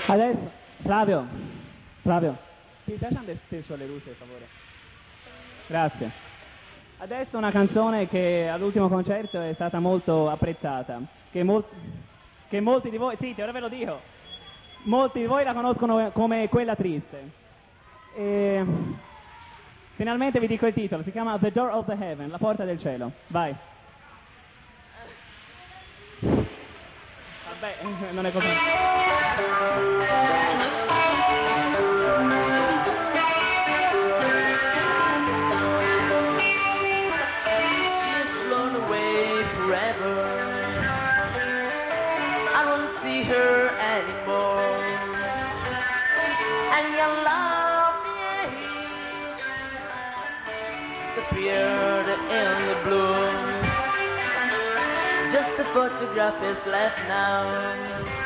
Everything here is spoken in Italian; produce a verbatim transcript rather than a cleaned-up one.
Adesso, Flavio, Flavio, ti piace andare sulle luci, per favore? Grazie. Adesso una canzone che all'ultimo concerto è stata molto apprezzata, che, mol- che molti di voi, sì, ora ve lo dico, molti di voi la conoscono come Quella Triste. E finalmente vi dico il titolo, si chiama The Door of the Heaven, la porta del cielo. Vai. Vabbè, non è così. She's flown away forever. I won't see her anymore. And your love, the age disappeared in the blue. Just a photograph is left now.